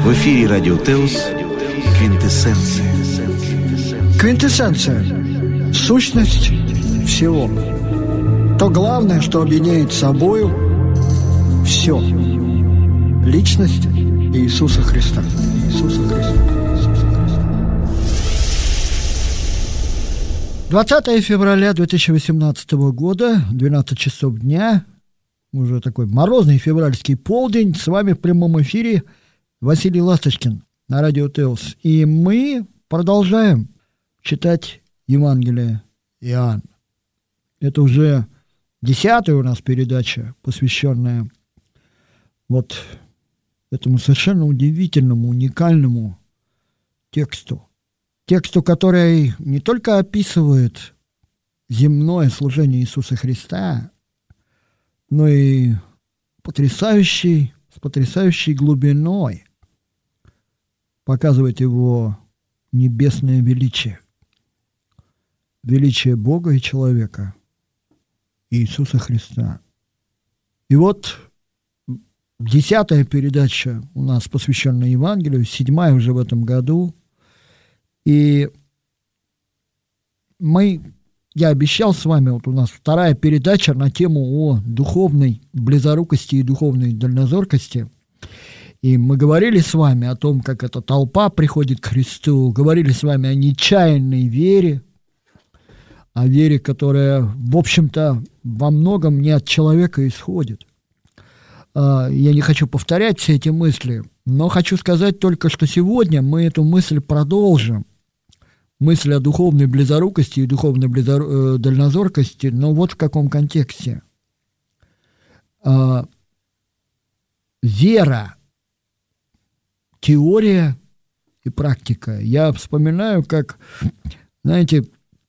В эфире Радио Теос «Квинтэссенция». Квинтэссенция – сущность всего. То главное, что объединяет собою все. Личность Иисуса Христа. Иисуса Христа. 20 февраля 2018 года, 12 часов дня, уже такой морозный февральский полдень. С вами в прямом эфире Василий Ласточкин на Радио Теос. И мы продолжаем читать Евангелие Иоанна. Это уже 10-я у нас передача, посвященная вот этому совершенно удивительному, уникальному тексту. Тексту, который не только описывает земное служение Иисуса Христа, но и с потрясающей глубиной показывает его небесное величие. Величие Бога и человека, Иисуса Христа. И вот 10-я передача у нас посвященная Евангелию, 7-я уже в этом году. И я обещал с вами, вот у нас 2-я передача на тему о духовной близорукости и духовной дальнозоркости. И мы говорили с вами о том, как эта толпа приходит к Христу, говорили с вами о нечаянной вере, о вере, которая, в общем-то, во многом не от человека исходит. Я не хочу повторять все эти мысли, но хочу сказать только, что сегодня мы эту мысль продолжим. Мысль о духовной близорукости и духовной дальнозоркости, но вот в каком контексте. Вера, теория и практика. Я вспоминаю, как, знаете,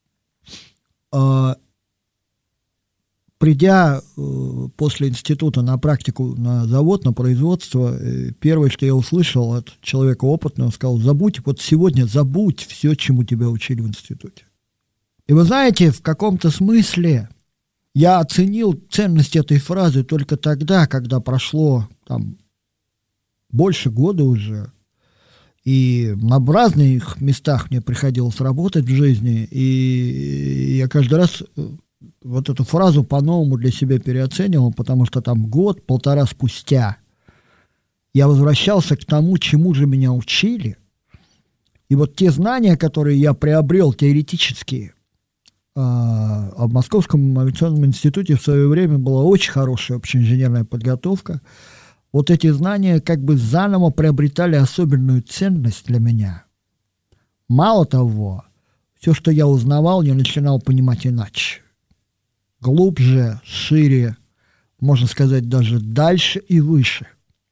придя после института на практику на завод, на производство, первое, что я услышал от человека опытного, сказал: забудь все, чему тебя учили в институте. И вы знаете, в каком-то смысле я оценил ценность этой фразы только тогда, когда прошло там больше года уже, и на разных местах мне приходилось работать в жизни, и я каждый раз вот эту фразу по-новому для себя переоценивал, потому что там год-полтора спустя я возвращался к тому, чему же меня учили. И вот те знания, которые я приобрел теоретические, а в Московском авиационном институте в свое время была очень хорошая общеинженерная подготовка, вот эти знания как бы заново приобретали особенную ценность для меня. Мало того, все, что я узнавал, я начинал понимать иначе. Глубже, шире, можно сказать, даже дальше и выше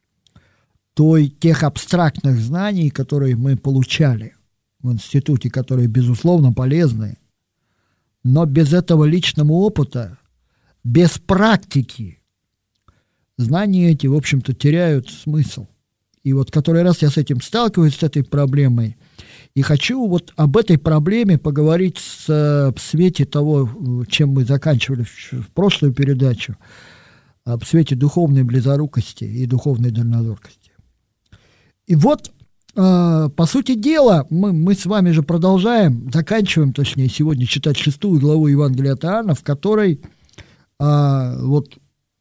тех абстрактных знаний, которые мы получали в институте, которые, безусловно, полезны, но без этого личного опыта, без практики, знания эти, в общем-то, теряют смысл. И вот который раз я с этим сталкиваюсь, с этой проблемой, и хочу вот об этой проблеме поговорить в свете того, чем мы заканчивали в прошлую передачу, в свете духовной близорукости и духовной дальнозоркости. И вот, по сути дела, мы с вами же заканчиваем, точнее, сегодня читать 6-ю главу Евангелия от Иоанна, в которой вот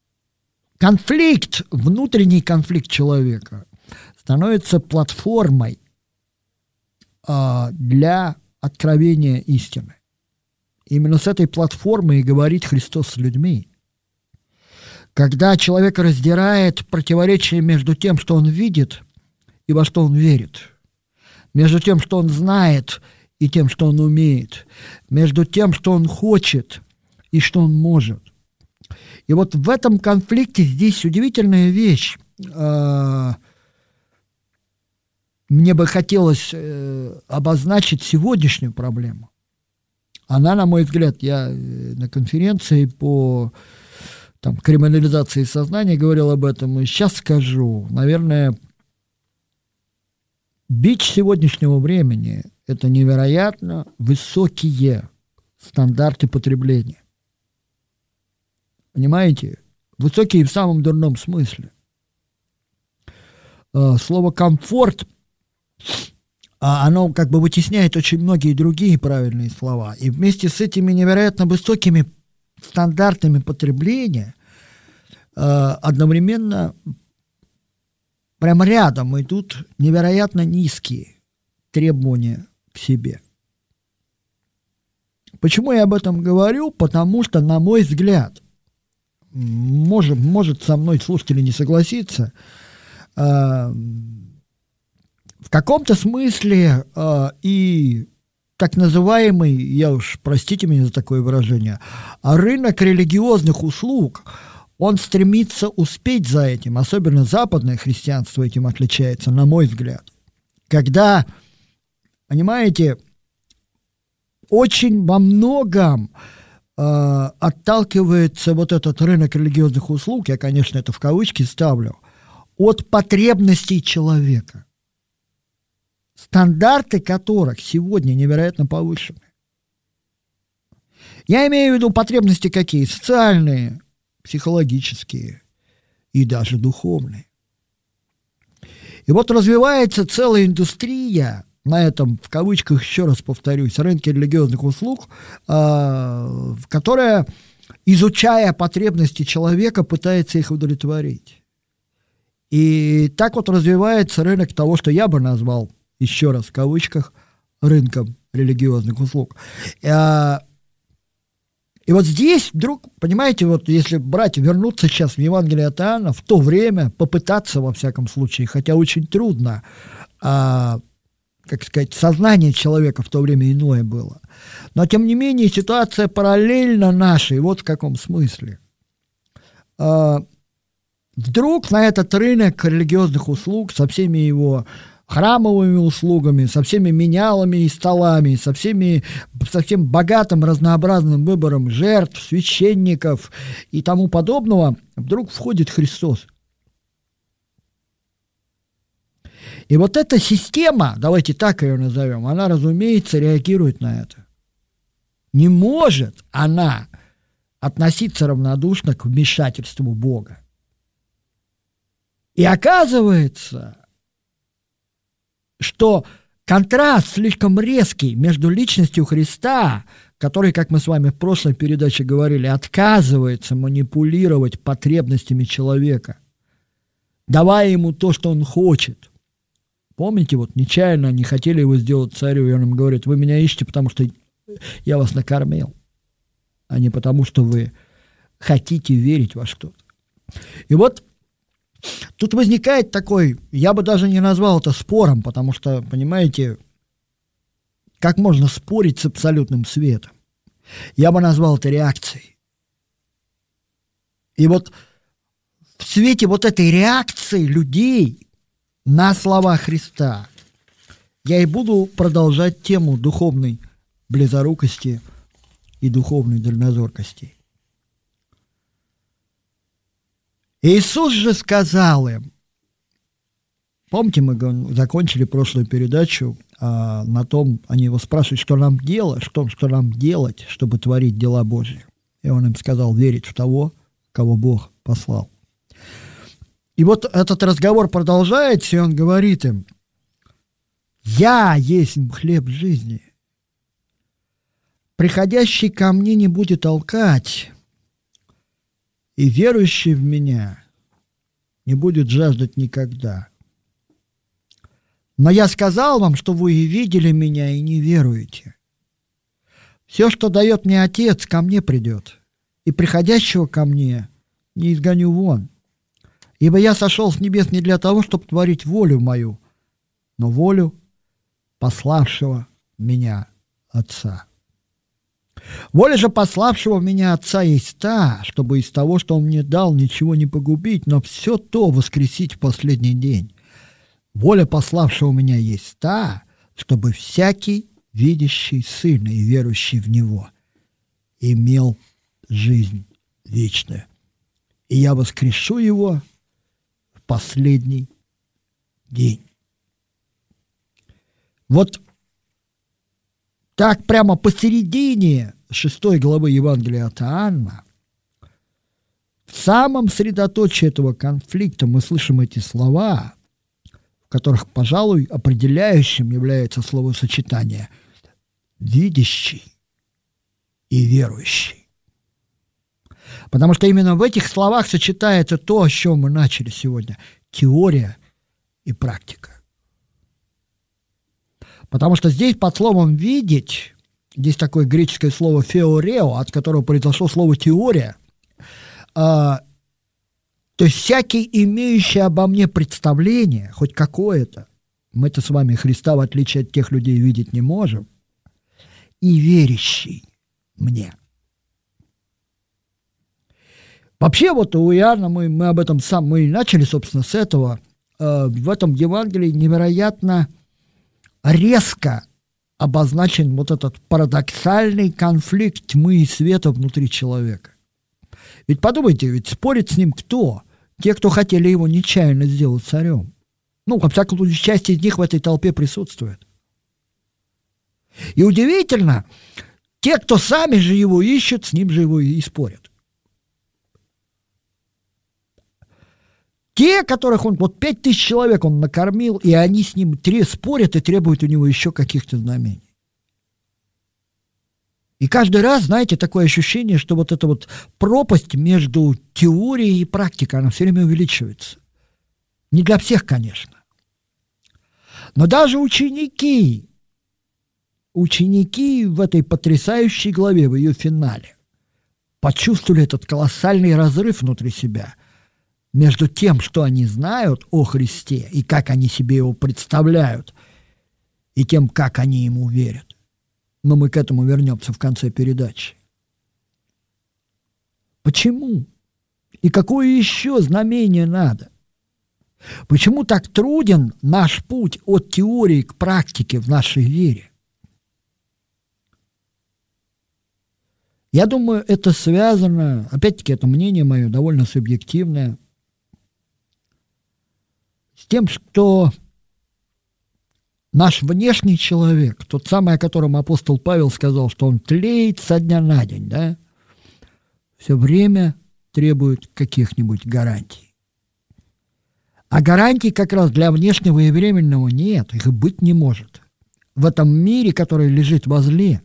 внутренний конфликт человека становится платформой для откровения истины. Именно с этой платформы и говорит Христос с людьми. Когда человека раздирает противоречие между тем, что он видит, и во что он верит, между тем, что он знает, и тем, что он умеет, между тем, что он хочет, и что он может. И вот в этом конфликте здесь удивительная вещь. Мне бы хотелось обозначить сегодняшнюю проблему. Она, на мой взгляд, я на конференции по криминализации сознания говорил об этом, и сейчас скажу. Наверное, бич сегодняшнего времени – это невероятно высокие стандарты потребления. Понимаете? Высокие в самом дурном смысле. слово «комфорт», оно как бы вытесняет очень многие другие правильные слова. И вместе с этими невероятно высокими стандартами потребления одновременно прямо рядом идут невероятно низкие требования к себе. Почему я об этом говорю? Потому что, на мой взгляд, может со мной слушатели не согласиться, в каком-то смысле и так называемый, простите меня за такое выражение, рынок религиозных услуг, он стремится успеть за этим, особенно западное христианство этим отличается, на мой взгляд. Когда, понимаете, очень во многом отталкивается вот этот рынок религиозных услуг, я, конечно, это в кавычки ставлю, от потребностей человека, стандарты которых сегодня невероятно повышены. Я имею в виду потребности какие? Социальные, психологические и даже духовные. И вот развивается целая индустрия на этом, в кавычках, еще раз повторюсь, рынке религиозных услуг, которая, изучая потребности человека, пытается их удовлетворить. И так вот развивается рынок того, что я бы назвал, еще раз в кавычках, рынком религиозных услуг. И вот здесь вдруг, понимаете, вот если вернуться сейчас в Евангелие от Иоанна, в то время, попытаться во всяком случае, хотя очень трудно, сознание человека в то время иное было. Но, тем не менее, ситуация параллельна нашей, вот в каком смысле. Вдруг на этот рынок религиозных услуг со всеми его храмовыми услугами, со всеми менялами и столами, со всем богатым разнообразным выбором жертв, священников и тому подобного, вдруг входит Христос. И вот эта система, давайте так ее назовем, она, разумеется, реагирует на это. Не может она относиться равнодушно к вмешательству Бога. И оказывается, что контраст слишком резкий между личностью Христа, который, как мы с вами в прошлой передаче говорили, отказывается манипулировать потребностями человека, давая ему то, что он хочет. Помните, вот нечаянно они хотели его сделать царю, и он им говорит: вы меня ищете, потому что я вас накормил, а не потому, что вы хотите верить во что-то. И вот тут возникает такой, я бы даже не назвал это спором, потому что, понимаете, как можно спорить с абсолютным светом? Я бы назвал это реакцией. И вот в свете вот этой реакции людей на слова Христа я и буду продолжать тему духовной близорукости и духовной дальнозоркости. Иисус же сказал им, помните, мы закончили прошлую передачу на том, они его спрашивают, что нам делать, что нам делать, чтобы творить дела Божьи. И он им сказал: верить в того, кого Бог послал. И вот этот разговор продолжается, и он говорит им: «Я есть хлеб жизни. Приходящий ко мне не будет толкать, и верующий в меня не будет жаждать никогда. Но я сказал вам, что вы и видели меня, и не веруете. Все, что дает мне Отец, ко мне придет, и приходящего ко мне не изгоню вон. Ибо я сошел с небес не для того, чтобы творить волю мою, но волю пославшего меня Отца. Воля же пославшего меня Отца есть та, чтобы из того, что Он мне дал, ничего не погубить, но все то воскресить в последний день. Воля пославшего меня есть та, чтобы всякий, видящий Сына и верующий в Него, имел жизнь вечную. И я воскрешу его в последний день». Вот так прямо посередине 6 главы Евангелия от Иоанна, в самом средоточии этого конфликта мы слышим эти слова: в которых, пожалуй, определяющим является словосочетание «видящий» и «верующий». Потому что именно в этих словах сочетается то, с чем мы начали сегодня – теория и практика. Потому что здесь под словом «видеть», здесь такое греческое слово «феорео», от которого произошло слово «теория», то есть всякий, имеющий обо мне представление, хоть какое-то, мы-то с вами Христа, в отличие от тех людей, видеть не можем, и верящий мне. Вообще вот у Иоанна, мы об этом мы начали, собственно, с этого, в этом Евангелии невероятно резко обозначен вот этот парадоксальный конфликт тьмы и света внутри человека. Ведь подумайте, ведь спорит с ним кто? Те, кто хотели его нечаянно сделать царем. Ну, во всяком случае, часть из них в этой толпе присутствует. И удивительно, те, кто сами же его ищут, с ним же его и спорят. Те, которых он, вот 5000 человек он накормил, и они с ним спорят и требуют у него еще каких-то знамений. И каждый раз, знаете, такое ощущение, что вот эта вот пропасть между теорией и практикой, она все время увеличивается. Не для всех, конечно. Но даже ученики в этой потрясающей главе, в ее финале, почувствовали этот колоссальный разрыв внутри себя между тем, что они знают о Христе и как они себе его представляют, и тем, как они ему верят. Но мы к этому вернемся в конце передачи. Почему? И какое еще знамение надо? Почему так труден наш путь от теории к практике в нашей вере? Я думаю, это связано, опять-таки, это мнение мое довольно субъективное, с тем, что наш внешний человек, тот самый, о котором апостол Павел сказал, что он тлеет со дня на день, да, все время требует каких-нибудь гарантий. А гарантий как раз для внешнего и временного нет, их и быть не может. В этом мире, который лежит возле.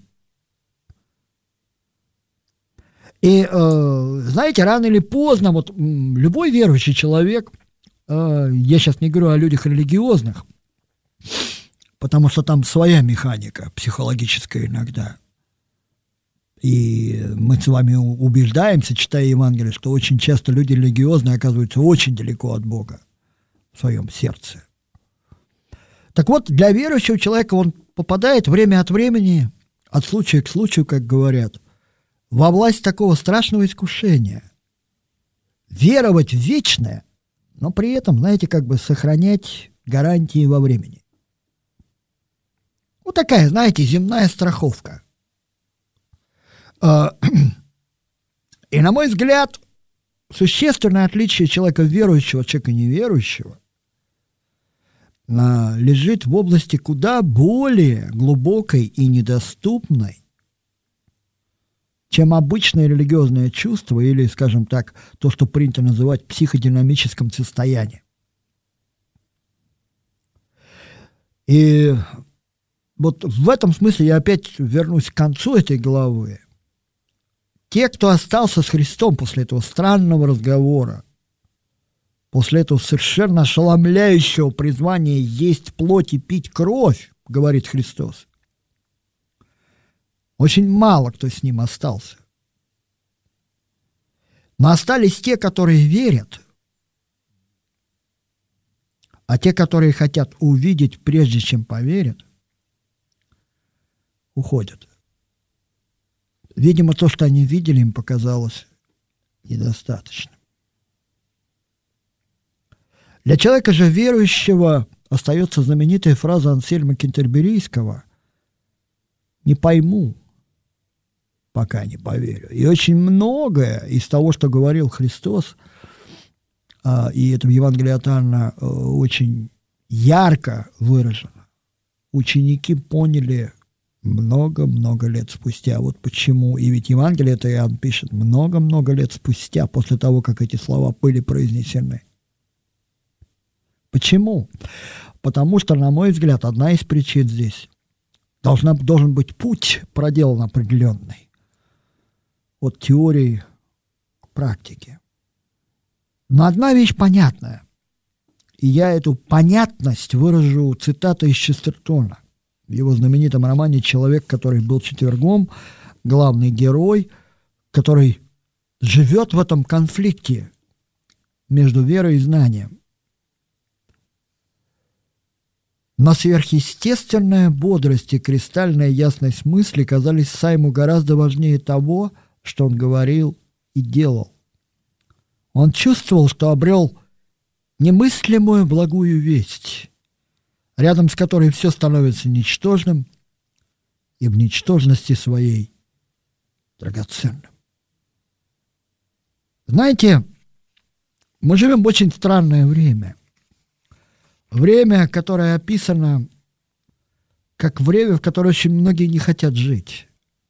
И, знаете, рано или поздно, вот любой верующий человек, я сейчас не говорю о людях религиозных, потому что там своя механика психологическая иногда. И мы с вами убеждаемся, читая Евангелие, что очень часто люди религиозные оказываются очень далеко от Бога в своем сердце. Так вот, для верующего человека он попадает время от времени, от случая к случаю, как говорят, во власть такого страшного искушения. Веровать в вечное, но при этом, знаете, как бы сохранять гарантии во времени. Вот такая, знаете, земная страховка. И, на мой взгляд, существенное отличие человека верующего от человека неверующего лежит в области куда более глубокой и недоступной, чем обычное религиозное чувство или, скажем так, то, что принято называть психодинамическим состоянием. И вот в этом смысле я опять вернусь к концу этой главы. Те, кто остался с Христом после этого странного разговора, после этого совершенно ошеломляющего призвания есть плоть и пить кровь, говорит Христос, очень мало кто с ним остался. Но остались те, которые верят, а те, которые хотят увидеть, прежде чем поверят, уходят. Видимо, то, что они видели, им показалось недостаточно. Для человека же верующего остается знаменитая фраза Ансельма Кентерберийского «Не пойму, пока не поверю». И очень многое из того, что говорил Христос, и это в Евангелии от Иоанна очень ярко выражено, ученики поняли много-много лет спустя. Вот почему. И ведь Евангелие это Иоанн пишет много-много лет спустя, после того, как эти слова были произнесены. Почему? Потому что, на мой взгляд, одна из причин здесь должен быть путь проделан определенный от теории к практике. Но одна вещь понятная, и я эту понятность выражу цитатой из Честертона. В его знаменитом романе «Человек, который был четвергом», главный герой, который живет в этом конфликте между верой и знанием. Но сверхъестественная бодрость и кристальная ясность мысли казались Сайму гораздо важнее того, что он говорил и делал. Он чувствовал, что обрел немыслимую благую весть, рядом с которой все становится ничтожным и в ничтожности своей драгоценным. Знаете, мы живем в очень странное время. Время, которое описано как время, в которое очень многие не хотят жить.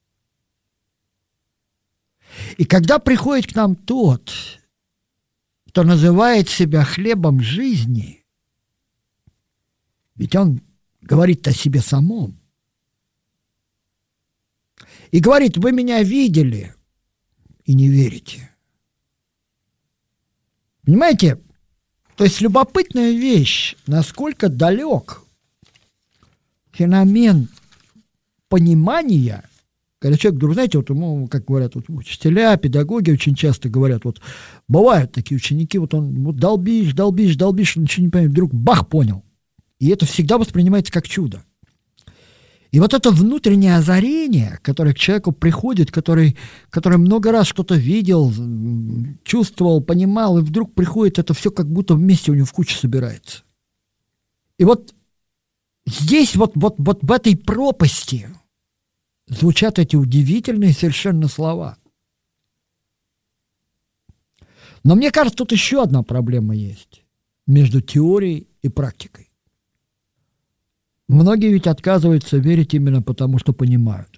И когда приходит к нам тот, кто называет себя хлебом жизни, ведь он говорит о себе самом. И говорит: вы меня видели и не верите. Понимаете? То есть любопытная вещь, насколько далек феномен понимания, когда человек вдруг, знаете, вот ему, как говорят вот, учителя, педагоги очень часто говорят, вот бывают такие ученики, вот он вот долбишь, он ничего не понимает, вдруг бах, понял. И это всегда воспринимается как чудо. И вот это внутреннее озарение, которое к человеку приходит, который много раз что-то видел, чувствовал, понимал, и вдруг приходит, это все как будто вместе у него в кучу собирается. И вот здесь, вот в этой пропасти звучат эти удивительные совершенно слова. Но мне кажется, тут еще одна проблема есть между теорией и практикой. Многие ведь отказываются верить именно потому, что понимают,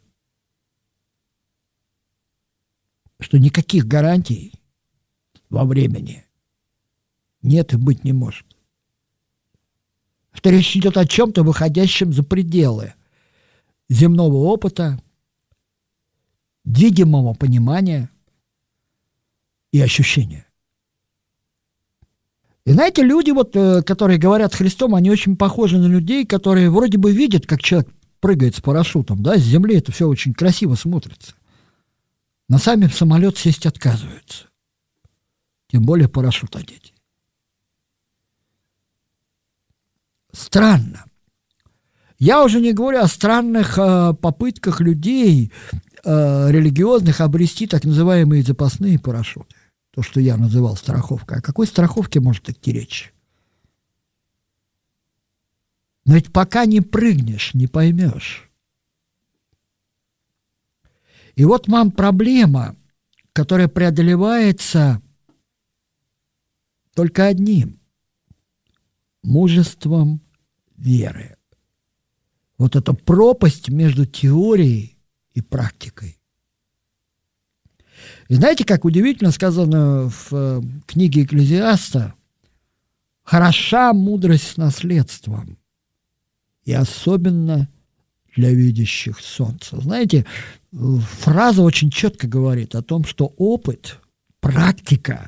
что никаких гарантий во времени нет и быть не может. Что речь идет о чем-то, выходящем за пределы земного опыта, видимого понимания и ощущения. И знаете, люди, вот, которые говорят с Христом, они очень похожи на людей, которые вроде бы видят, как человек прыгает с парашютом, да, с земли это все очень красиво смотрится. Но сами в самолет сесть отказываются. Тем более парашют одеть. Странно. Я уже не говорю о странных попытках людей религиозных обрести так называемые запасные парашюты. То, что я называл страховкой. О какой страховке может идти речь? Но ведь пока не прыгнешь, не поймешь. И вот вам проблема, которая преодолевается только одним – мужеством веры. Вот эта пропасть между теорией и практикой. И знаете, как удивительно сказано в книге Экклезиаста: «Хороша мудрость с наследством, и особенно для видящих солнце». Знаете, фраза очень четко говорит о том, что опыт, практика,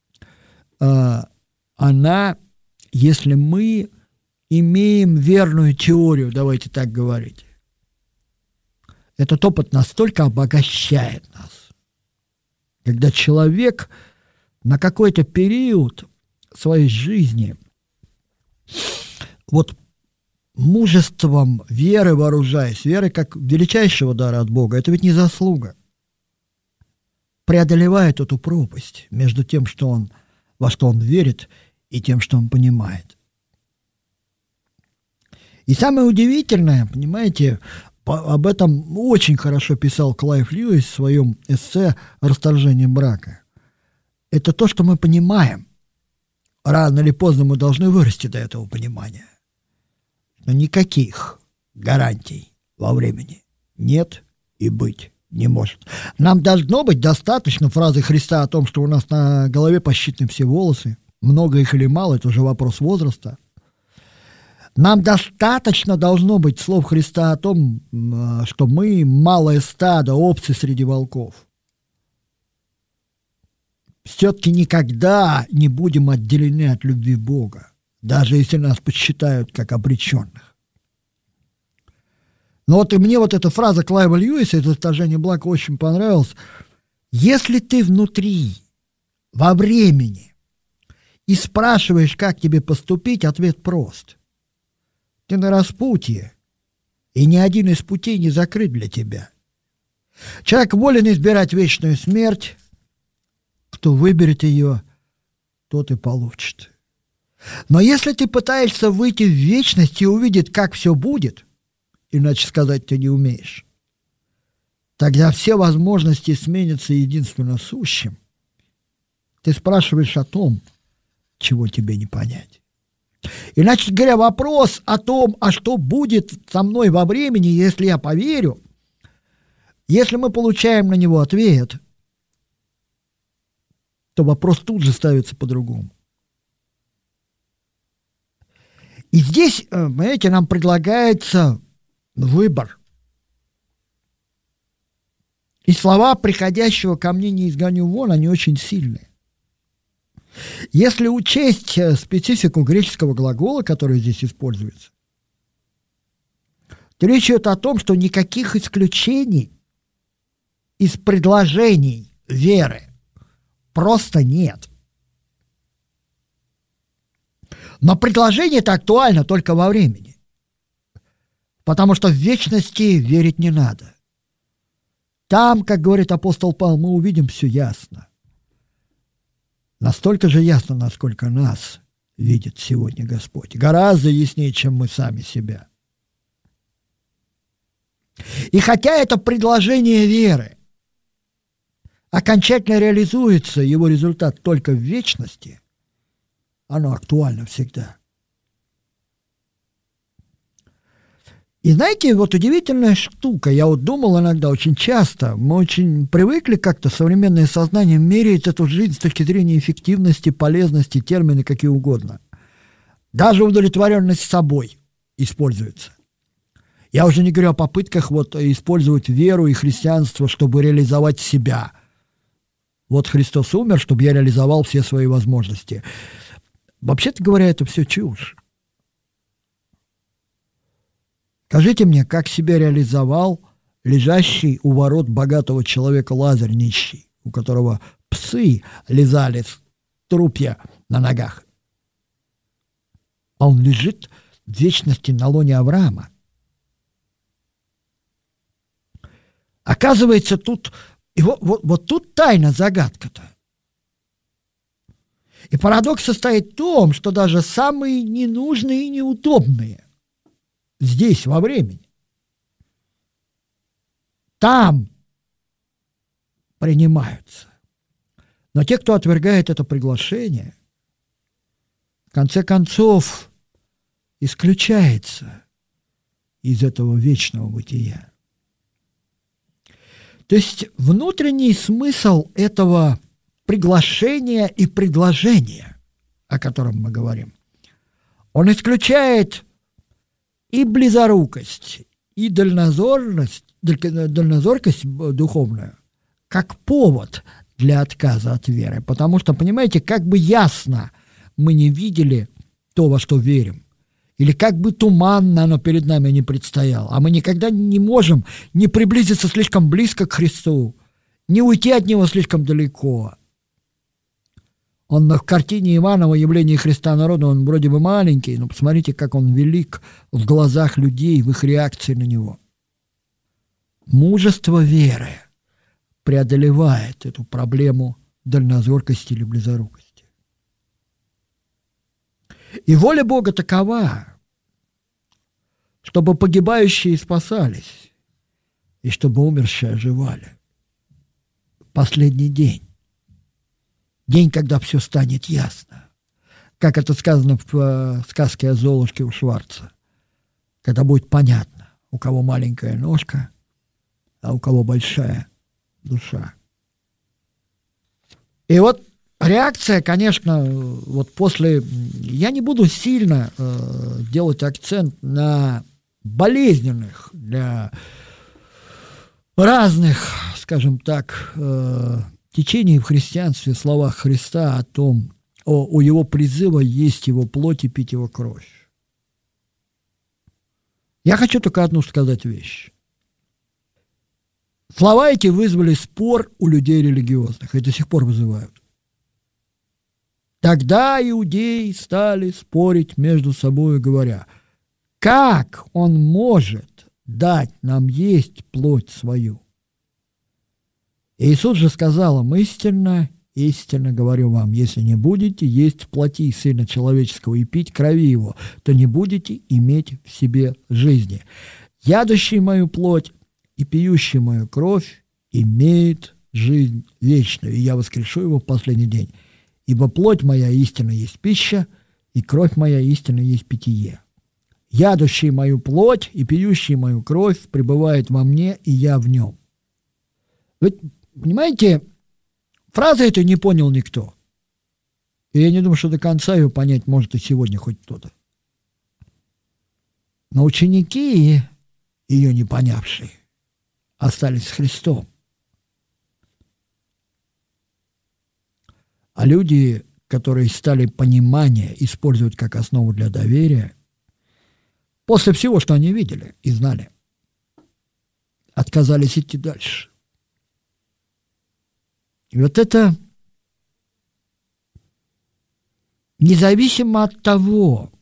она, если мы имеем верную теорию, давайте так говорить, этот опыт настолько обогащает нас. Когда человек на какой-то период своей жизни вот мужеством веры вооружаясь, веры как величайшего дара от Бога, это ведь не заслуга, преодолевает эту пропасть между тем, во что он верит, и тем, что он понимает. И самое удивительное, понимаете, об этом очень хорошо писал Клайв Льюис в своем эссе «Расторжение брака». Это то, что мы понимаем. Рано или поздно мы должны вырасти до этого понимания. Но никаких гарантий во времени нет и быть не может. Нам должно быть достаточно фразы Христа о том, что у нас на голове посчитаны все волосы. Много их или мало, это уже вопрос возраста. Нам достаточно должно быть слов Христа о том, что мы малое стадо, овцы среди волков. Все-таки никогда не будем отделены от любви Бога, даже если нас посчитают как обреченных. Но вот и мне вот эта фраза Клайва Льюиса из «Отторжения Блака» очень понравилась. Если ты внутри, во времени, и спрашиваешь, как тебе поступить, ответ прост. Ты на распутье, и ни один из путей не закрыт для тебя. Человек волен избирать вечную смерть. Кто выберет ее, тот и получит. Но если ты пытаешься выйти в вечность и увидеть, как все будет, иначе сказать ты не умеешь, тогда все возможности сменятся единственно сущим. Ты спрашиваешь о том, чего тебе не понять. Иначе говоря, вопрос о том, а что будет со мной во времени, если я поверю, если мы получаем на него ответ, то вопрос тут же ставится по-другому. И здесь, понимаете, нам предлагается выбор. И слова «приходящего ко мне не изгоню вон», они очень сильные. Если учесть специфику греческого глагола, который здесь используется, то речь идет о том, что никаких исключений из предложений веры просто нет. Но предложение это актуально только во времени, потому что в вечности верить не надо. Там, как говорит апостол Павел, мы увидим все ясно. Настолько же ясно, насколько нас видит сегодня Господь. Гораздо яснее, чем мы сами себя. И хотя это предложение веры окончательно реализуется, его результат только в вечности, оно актуально всегда. И знаете, вот удивительная штука, я вот думал иногда очень часто, мы очень привыкли как-то, современное сознание меряет эту жизнь с точки зрения эффективности, полезности, термины какие угодно. Даже удовлетворенность собой используется. Я уже не говорю о попытках вот использовать веру и христианство, чтобы реализовать себя. Вот Христос умер, чтобы я реализовал все свои возможности. Вообще-то говоря, это все чушь. Скажите мне, как себя реализовал лежащий у ворот богатого человека Лазарь нищий, у которого псы лизали трупья на ногах. А он лежит в вечности на лоне Авраама. Оказывается, тут, вот тут тайна загадка-то. И парадокс состоит в том, что даже самые ненужные и неудобные здесь, во времени, там принимаются. Но те, кто отвергает это приглашение, в конце концов исключается из этого вечного бытия. То есть внутренний смысл этого приглашения и предложения, о котором мы говорим, он исключает и близорукость, и дальнозоркость духовную, как повод для отказа от веры. Потому что, понимаете, как бы ясно мы не видели то, во что верим, или как бы туманно оно перед нами не предстояло, а мы никогда не можем не приблизиться слишком близко к Христу, не уйти от Него слишком далеко. Он в картине Иванова «Явление Христа народу», он вроде бы маленький, но посмотрите, как он велик в глазах людей, в их реакции на него. Мужество веры преодолевает эту проблему дальнозоркости или близорукости. И воля Бога такова, чтобы погибающие спасались, и чтобы умершие оживали. Последний день. День, когда все станет ясно. Как это сказано в сказке о Золушке у Шварца. Когда будет понятно, у кого маленькая ножка, а у кого большая душа. И вот реакция, конечно, вот после... Я не буду сильно делать акцент на болезненных для разных, скажем так, течений в христианстве словах Христа о том, у его призыва есть его плоть и пить его кровь. Я хочу только одну сказать вещь. Слова эти вызвали спор у людей религиозных, и до сих пор вызывают. Тогда иудеи стали спорить между собой, говоря, как он может дать нам есть плоть свою? Иисус же сказал им: истинно, истинно говорю вам, если не будете есть плоти Сына Человеческого и пить крови Его, то не будете иметь в себе жизни. Ядущий мою плоть и пьющий мою кровь имеет жизнь вечную, и я воскрешу его в последний день. Ибо плоть моя истинно есть пища, и кровь моя истинно есть питье. Ядущий мою плоть и пьющий мою кровь пребывает во мне, и я в нем. Вы понимаете, фразу эту не понял никто. И я не думаю, что до конца ее понять может и сегодня хоть кто-то. Но ученики, ее не понявшие, остались с Христом. А люди, которые стали понимание использовать как основу для доверия, после всего, что они видели и знали, отказались идти дальше. И вот это, независимо от того,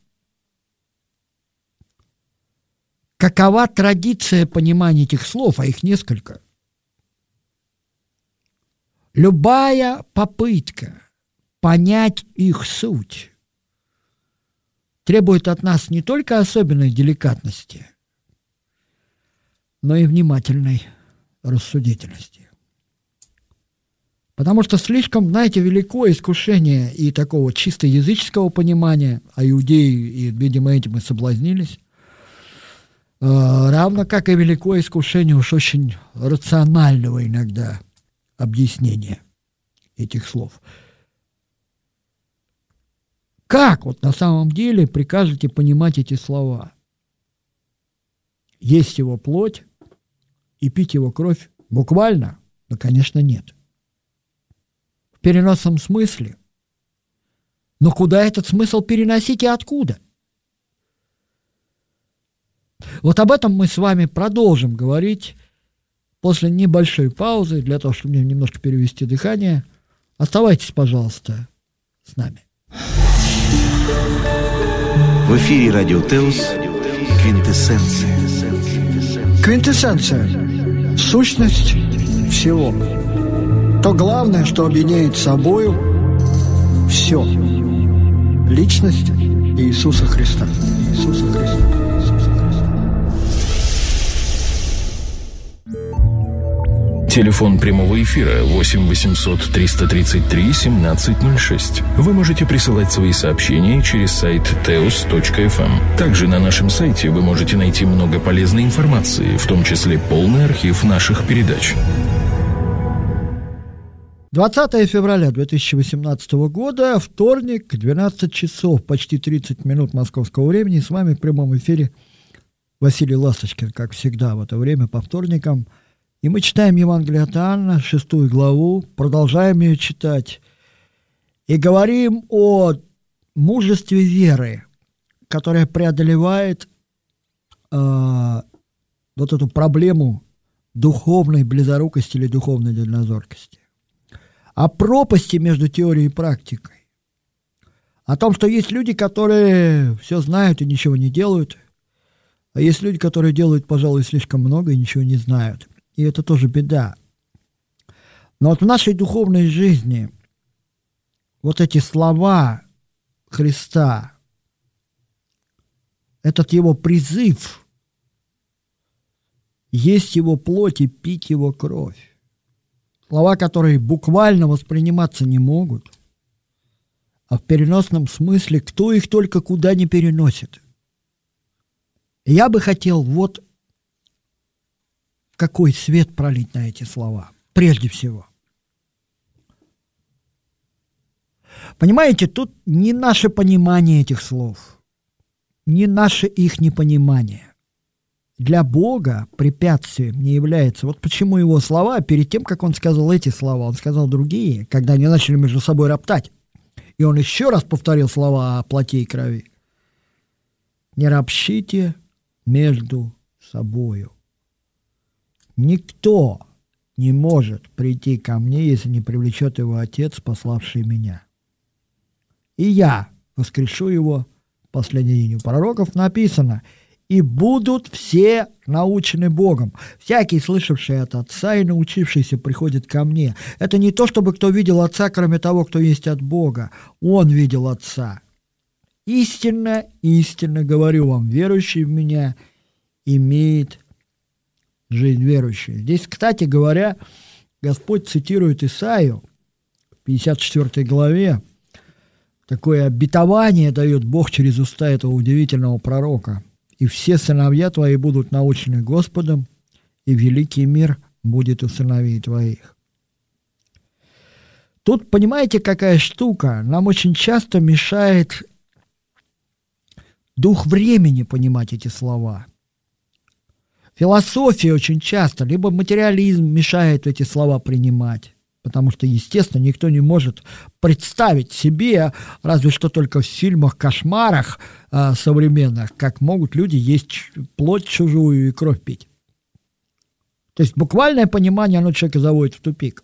какова традиция понимания этих слов, а их несколько, любая попытка понять их суть требует от нас не только особенной деликатности, но и внимательной рассудительности. Потому что слишком, знаете, велико искушение и такого чисто языческого понимания, а иудеи, и, видимо, этим и соблазнились, равно как и великое искушение уж очень рационального иногда объяснения этих слов. Как вот на самом деле прикажете понимать эти слова? Есть его плоть и пить его кровь буквально? Ну, конечно, нет. В переносном смысле. Но куда этот смысл переносить и откуда? Вот об этом мы с вами продолжим говорить после небольшой паузы, для того, чтобы мне немножко перевести дыхание. Оставайтесь, пожалуйста, с нами. В эфире Радио Теос «Квинтэссенция». Квинтэссенция – сущность всего. То главное, что объединяет собою все. Личность Иисуса Христа. Иисуса Христа. Телефон прямого эфира 8 800 333 1706. Вы можете присылать свои сообщения через сайт teos.fm. Также на нашем сайте вы можете найти много полезной информации, в том числе полный архив наших передач. 20 февраля 2018 года, вторник, 12 часов, почти 30 минут московского времени. С вами в прямом эфире Василий Ласточкин, как всегда в это время по вторникам. И мы читаем Евангелие от Иоанна, 6 главу, продолжаем ее читать. И говорим о мужестве веры, которая преодолевает вот эту проблему духовной близорукости или духовной дальнозоркости. О пропасти между теорией и практикой. О том, что есть люди, которые все знают и ничего не делают, а есть люди, которые делают, пожалуй, слишком много и ничего не знают. И это тоже беда. Но вот в нашей духовной жизни вот эти слова Христа, этот его призыв, есть его плоть и пить его кровь. Слова, которые буквально восприниматься не могут, а в переносном смысле кто их только куда не переносит. И я бы хотел вот какой свет пролить на эти слова. Прежде всего, Понимаете, тут не наше понимание этих слов, не наше их непонимание. Для Бога препятствием не является. Вот почему его слова, перед тем, как он сказал эти слова, он сказал другие, когда они начали между собой роптать. И он еще раз повторил слова о плоти и крови. Не ропщите между собою. Никто не может прийти ко мне, если не привлечет его Отец, пославший меня. И я воскрешу его в последний день. У пророков написано: и будут все научены Богом. Всякий, слышавший от Отца и научившийся, приходит ко мне. Это не то, чтобы кто видел Отца, кроме того, кто есть от Бога. Он видел Отца. Истинно, истинно говорю вам, верующий в меня имеет жизнь верующая. Здесь, кстати говоря, Господь цитирует Исаию в 54 главе. Такое обетование дает Бог через уста этого удивительного пророка. «И все сыновья твои будут научены Господом, и великий мир будет у сыновей твоих». Тут, понимаете, какая штука? Нам очень часто мешает дух времени понимать эти слова. Философия очень часто, либо материализм мешает эти слова принимать. Потому что, естественно, никто не может представить себе, разве что только в фильмах-кошмарах современных, как могут люди есть плоть чужую и кровь пить. То есть буквальное понимание, оно человека заводит в тупик.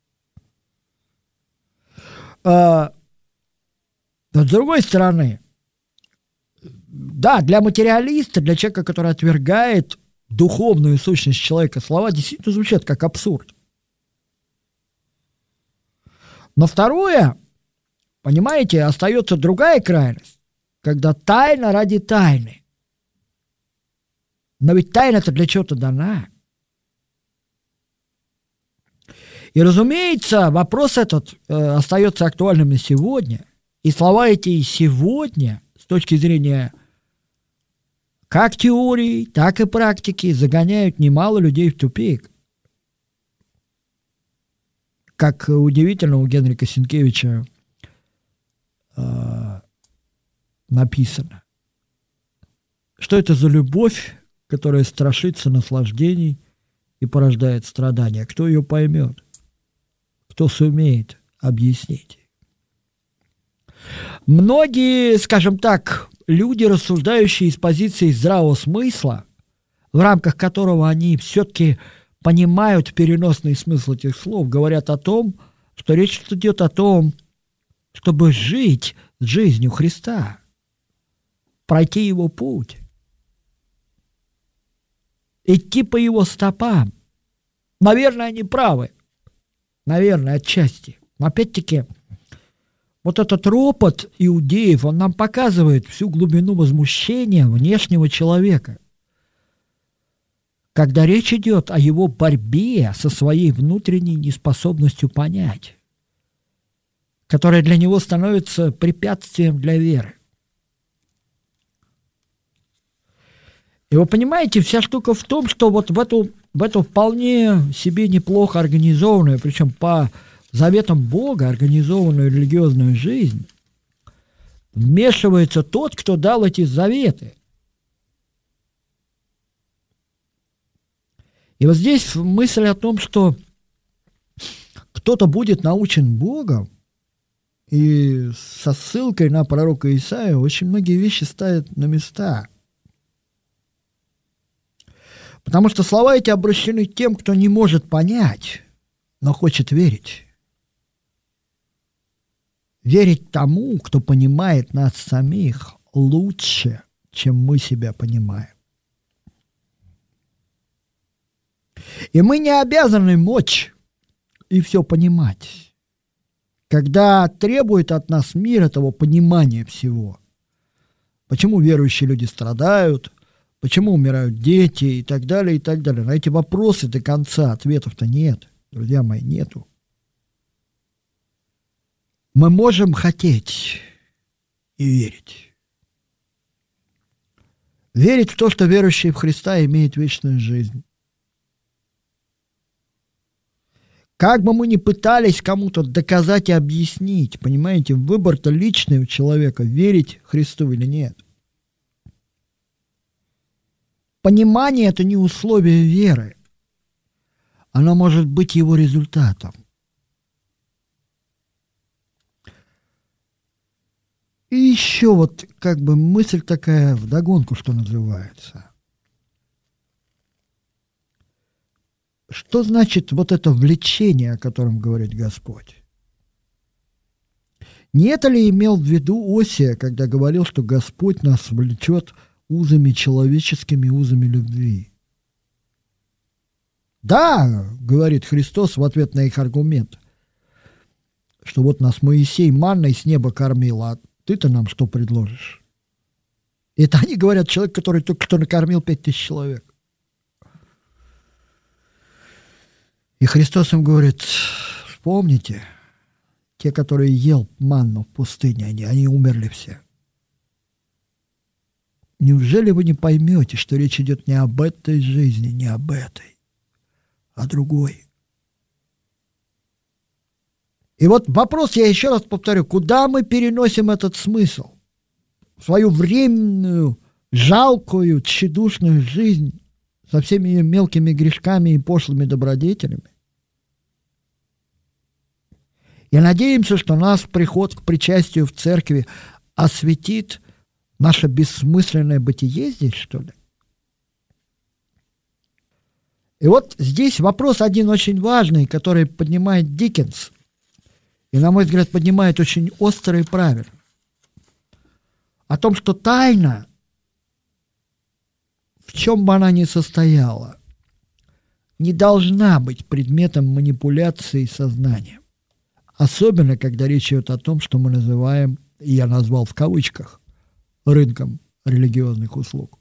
Но с другой стороны, да, для материалиста, для человека, который отвергает духовную сущность человека, слова действительно звучат как абсурд. Но второе, понимаете, остается другая крайность, когда тайна ради тайны. Но ведь тайна-то для чего-то дана. И, разумеется, вопрос этот остается актуальным и сегодня. И слова эти и сегодня, с точки зрения как теории, так и практики, загоняют немало людей в тупик. Как удивительно у Генрика Сенкевича написано. Что это за любовь, которая страшится наслаждений и порождает страдания? Кто ее поймет? Кто сумеет объяснить? Многие, скажем так, люди, рассуждающие из позиции здравого смысла, в рамках которого они все-таки понимают переносный смысл этих слов, говорят о том, что речь идет о том, чтобы жить жизнью Христа, пройти Его путь, идти по Его стопам. Наверное, они правы. Наверное, отчасти. Но опять-таки, вот этот ропот иудеев, он нам показывает всю глубину возмущения внешнего человека, когда речь идет о его борьбе со своей внутренней неспособностью понять, которая для него становится препятствием для веры. И вы понимаете, вся штука в том, что вот в эту вполне себе неплохо организованную, причем по заветам Бога организованную религиозную жизнь, вмешивается тот, кто дал эти заветы. И вот здесь мысль о том, что кто-то будет научен Богом, и со ссылкой на пророка Исаию очень многие вещи ставят на места. Потому что слова эти обращены к тем, кто не может понять, но хочет верить. Верить тому, кто понимает нас самих лучше, чем мы себя понимаем. И мы не обязаны мочь и все понимать, когда требует от нас мир этого понимания всего. Почему верующие люди страдают, почему умирают дети и так далее, и так далее. На эти вопросы до конца ответов-то нет, друзья мои, нету. Мы можем хотеть и верить. Верить в то, что верующий в Христа имеет вечную жизнь. Как бы мы ни пытались кому-то доказать и объяснить, понимаете, выбор-то личный у человека, верить Христу или нет. Понимание – это не условие веры. Оно может быть его результатом. И еще вот как бы мысль такая вдогонку, что называется. Что значит вот это влечение, о котором говорит Господь? Не это ли имел в виду Осия, когда говорил, что Господь нас влечет узами человеческими, узами любви? Да, говорит Христос в ответ на их аргумент, что вот нас Моисей манной с неба кормил, а ты-то нам что предложишь? Это они говорят, человек, который только что накормил 5000 человек. И Христос им говорит, вспомните, те, которые ел манну в пустыне, они умерли все. Неужели вы не поймете, что речь идет не об этой жизни, не об этой, а другой? И вот вопрос, я еще раз повторю, куда мы переносим этот смысл? В свою временную, жалкую, тщедушную жизнь со всеми ее мелкими грешками и пошлыми добродетелями. И надеемся, что наш приход к причастию в церкви осветит наше бессмысленное бытие здесь, что ли? И вот здесь вопрос один очень важный, который поднимает Диккенс, и, на мой взгляд, поднимает очень остро и правильно. О том, что тайна, в чем бы она ни состояла, не должна быть предметом манипуляции сознанием. Особенно, когда речь идет о том, что мы называем, и я назвал в кавычках, рынком религиозных услуг.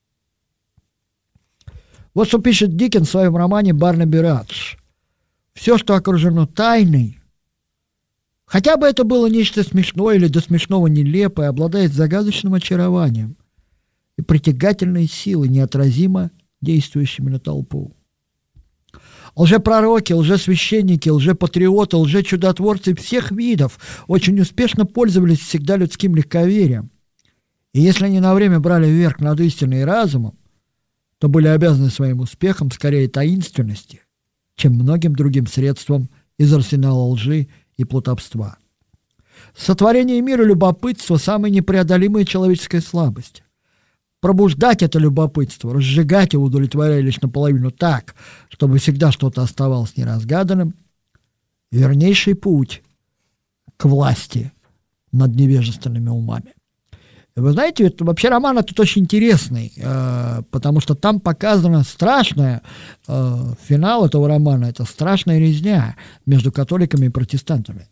Вот что пишет Диккенс в своем романе «Барнаби Радж». Все, что окружено тайной, хотя бы это было нечто смешное или до смешного нелепое, обладает загадочным очарованием и притягательной силой, неотразимо действующими на толпу. Лжепророки, лжесвященники, лжепатриоты, лжечудотворцы всех видов очень успешно пользовались всегда людским легковерием. И если они на время брали верх над истиной и разумом, то были обязаны своим успехом скорее таинственности, чем многим другим средствам из арсенала лжи и плутовства. Сотворение мира любопытство – самая непреодолимая человеческая слабость. Пробуждать это любопытство, разжигать его, удовлетворяя лишь наполовину так, чтобы всегда что-то оставалось неразгаданным – вернейший путь к власти над невежественными умами. И вы знаете, это, вообще роман этот очень интересный, потому что там показана страшная, финал этого романа – это страшная резня между католиками и протестантами,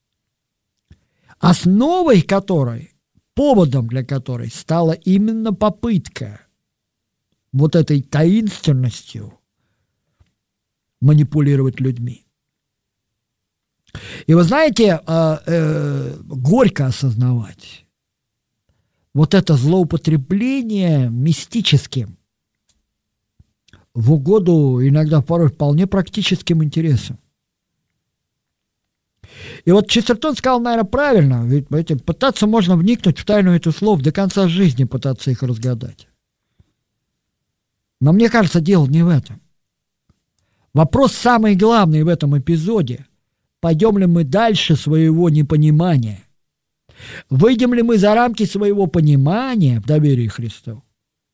основой которой, поводом для которой стала именно попытка вот этой таинственностью манипулировать людьми. И вы знаете, горько осознавать вот это злоупотребление мистическим в угоду иногда порой вполне практическим интересам. И вот Честертон сказал, наверное, правильно, ведь пытаться можно вникнуть в тайну этих слов до конца жизни, пытаться их разгадать. Но мне кажется, дело не в этом. Вопрос самый главный в этом эпизоде: пойдем ли мы дальше своего непонимания? Выйдем ли мы за рамки своего понимания в доверии к Христу?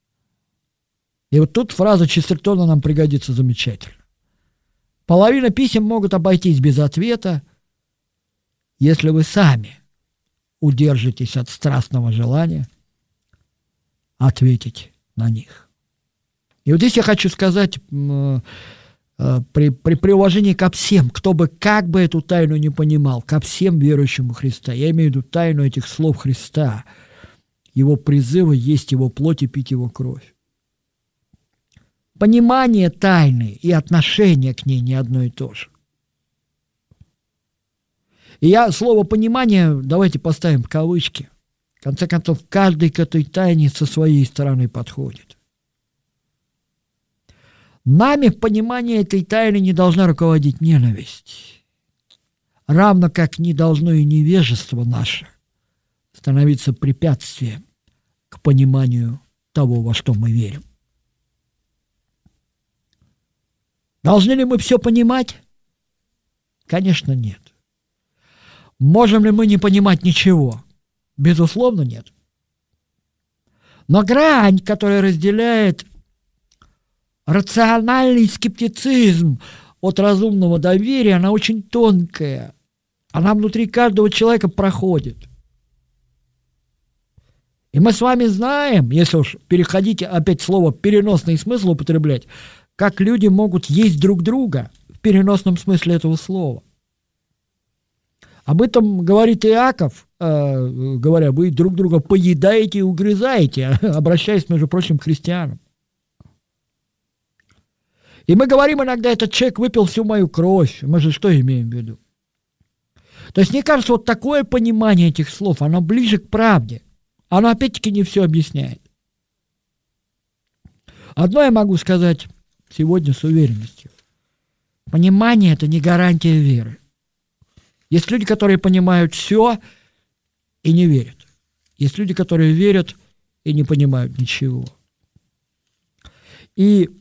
И вот тут фраза Честертона нам пригодится замечательно. Половина писем могут обойтись без ответа, если вы сами удержитесь от страстного желания ответить на них. И вот здесь я хочу сказать, при уважении ко всем, кто бы как бы эту тайну не понимал, ко всем верующим в Христа, я имею в виду тайну этих слов Христа, его призыва есть его плоть и пить его кровь. Понимание тайны и отношение к ней не одно и то же. И я слово «понимание» давайте поставим в кавычки. В конце концов, каждый к этой тайне со своей стороны подходит. Нами в понимании этой тайны не должна руководить ненависть, равно как не должно и невежество наше становиться препятствием к пониманию того, во что мы верим. Должны ли мы все понимать? Конечно, нет. Можем ли мы не понимать ничего? Безусловно, нет. Но грань, которая разделяет рациональный скептицизм от разумного доверия, она очень тонкая. Она внутри каждого человека проходит. И мы с вами знаем, если уж переходить опять слово «переносный смысл» употреблять, как люди могут есть друг друга в переносном смысле этого слова. Об этом говорит Иаков, говоря, вы друг друга поедаете и угрызаете, обращаясь, между прочим, к христианам. И мы говорим иногда, этот человек выпил всю мою кровь. Мы же что имеем в виду? То есть, мне кажется, вот такое понимание этих слов, оно ближе к правде. Оно, опять-таки, не все объясняет. Одно я могу сказать сегодня с уверенностью. Понимание – это не гарантия веры. Есть люди, которые понимают все и не верят. Есть люди, которые верят и не понимают ничего. И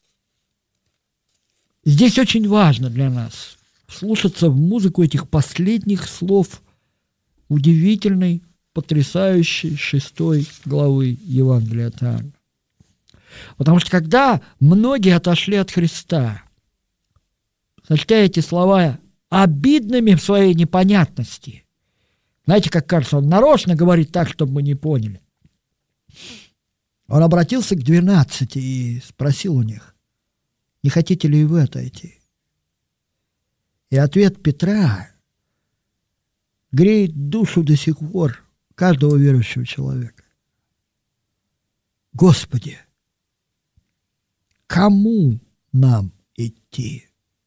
здесь очень важно для нас вслушаться в музыку этих последних слов удивительной, потрясающей 6 главы Евангелия от Иоанна. Потому что когда многие отошли от Христа, сочтя эти слова обидными в своей непонятности, знаете, как кажется, он нарочно говорит так, чтобы мы не поняли. Он обратился к 12 и спросил у них: не хотите ли и вы отойти? И ответ Петра греет душу до сих пор каждого верующего человека. Господи, кому нам идти?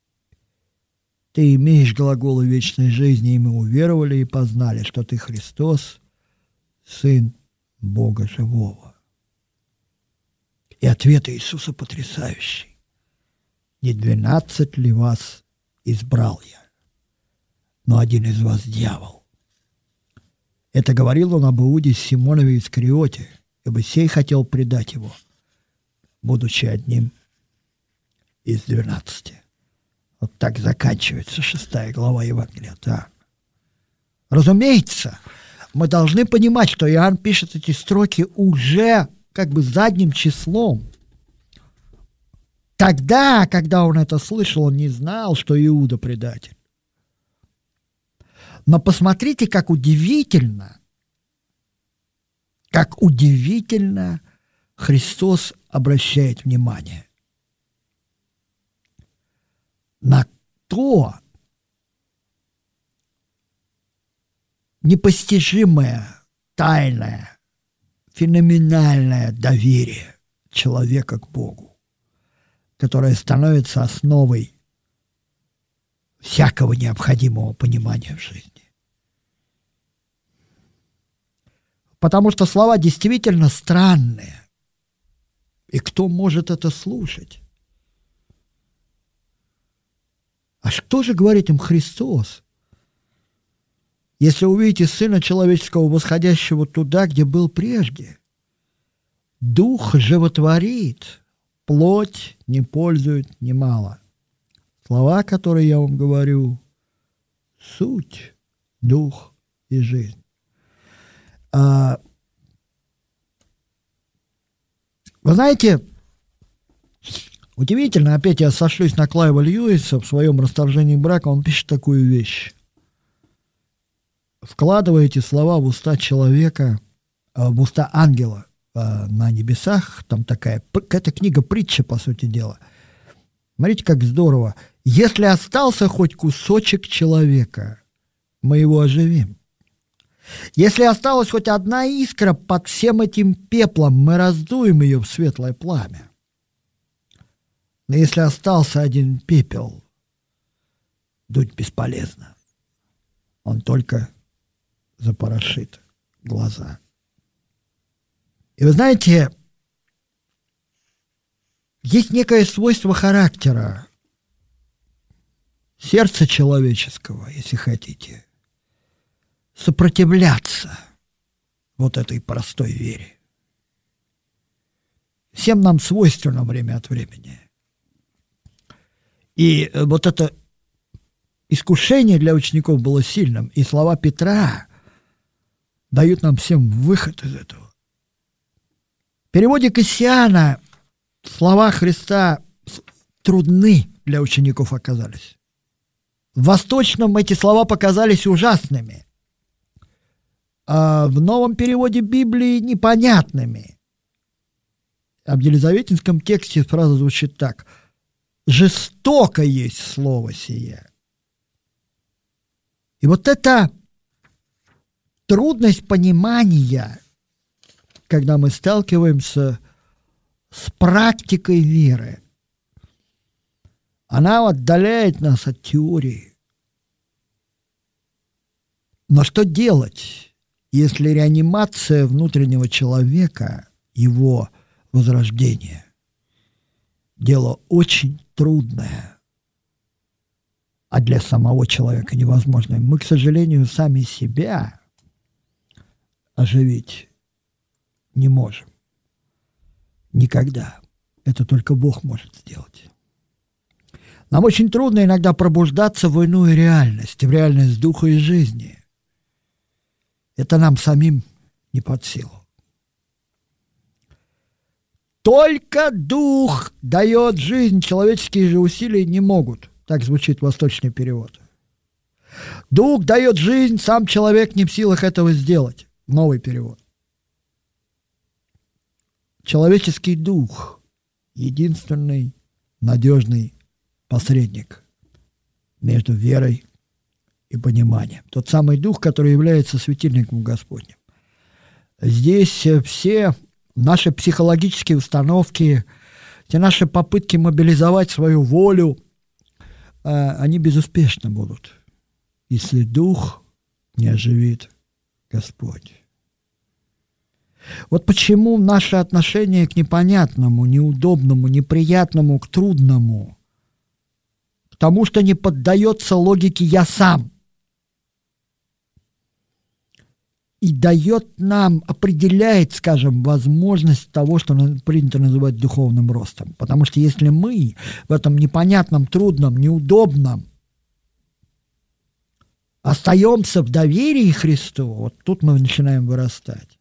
Ты имеешь глаголы вечной жизни, и мы уверовали и познали, что Ты Христос, Сын Бога Живого. И ответ Иисуса потрясающий. Не 12 ли вас избрал я, но один из вас дьявол. Это говорил он об Иуде Симонове Искариоте, ибо сей хотел предать его, будучи одним из 12. Вот так заканчивается 6 глава Евангелия от Иоанна. Разумеется, мы должны понимать, что Иоанн пишет эти строки уже как бы задним числом. Тогда, когда он это слышал, он не знал, что Иуда предатель. Но посмотрите, как удивительно Христос обращает внимание на то непостижимое, тайное, феноменальное доверие человека к Богу, которое становится основой всякого необходимого понимания в жизни. Потому что слова действительно странные. И кто может это слушать? А что же говорит им Христос? Если увидите Сына Человеческого, восходящего туда, где был прежде, Дух животворит, плоть не пользует немало. Слова, которые я вам говорю, суть, дух и жизнь. Вы знаете, удивительно, опять я сошлюсь на Клайва Льюиса в своем «Расторжении брака», он пишет такую вещь. Вкладывая эти слова в уста человека, в уста ангела на небесах, там такая, эта книга притча, по сути дела. Смотрите, как здорово. Если остался хоть кусочек человека, мы его оживим. Если осталась хоть одна искра под всем этим пеплом, мы раздуем ее в светлое пламя. Но если остался один пепел, дуть бесполезно. Он только запорошит глаза. И вы знаете, есть некое свойство характера сердца человеческого, если хотите, сопротивляться вот этой простой вере. Всем нам свойственно время от времени. И вот это искушение для учеников было сильным, и слова Петра дают нам всем выход из этого. В переводе Кассиана слова Христа трудны для учеников оказались. В восточном эти слова показались ужасными, а в новом переводе Библии непонятными. А в елизаветинском тексте фраза звучит так: «Жестоко есть слово сие». И вот эта трудность понимания, когда мы сталкиваемся с практикой веры, она отдаляет нас от теории. Но что делать, если реанимация внутреннего человека, его возрождение, дело очень трудное, а для самого человека невозможное? Мы, к сожалению, сами себя оживить не можем. Никогда. Это только Бог может сделать. Нам очень трудно иногда пробуждаться в иную реальность, в реальность духа и жизни. Это нам самим не под силу. Только дух дает жизнь, человеческие же усилия не могут. Так звучит восточный перевод. Дух дает жизнь, сам человек не в силах этого сделать. Новый перевод. Человеческий дух – единственный надежный посредник между верой и пониманием. Тот самый дух, который является светильником Господним. Здесь все наши психологические установки, все наши попытки мобилизовать свою волю, они безуспешны будут, если дух не оживит Господь. Вот почему наше отношение к непонятному, неудобному, неприятному, к трудному, к тому, что не поддается логике «я сам», и дает нам, определяет, скажем, возможность того, что принято называть духовным ростом. Потому что если мы в этом непонятном, трудном, неудобном остаемся в доверии Христу, вот тут мы начинаем вырастать.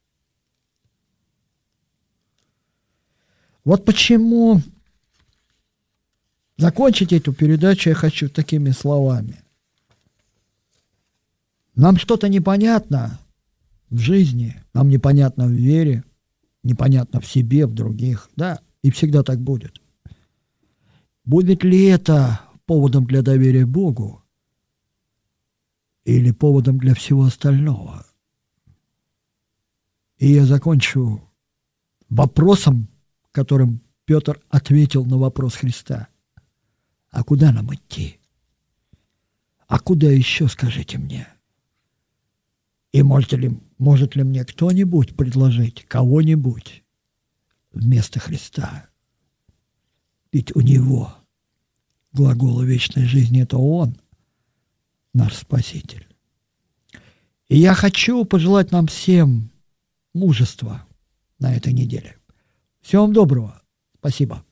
Вот почему закончить эту передачу я хочу такими словами. Нам что-то непонятно в жизни, нам непонятно в вере, непонятно в себе, в других, да, и всегда так будет. Будет ли это поводом для доверия Богу или поводом для всего остального? И я закончу вопросом, которым Петр ответил на вопрос Христа. А куда нам идти? А куда еще, скажите мне? И может ли мне кто-нибудь предложить кого-нибудь вместо Христа? Ведь у Него глагол вечной жизни – это Он, наш Спаситель. И я хочу пожелать нам всем мужества на этой неделе. Всего вам доброго. Спасибо.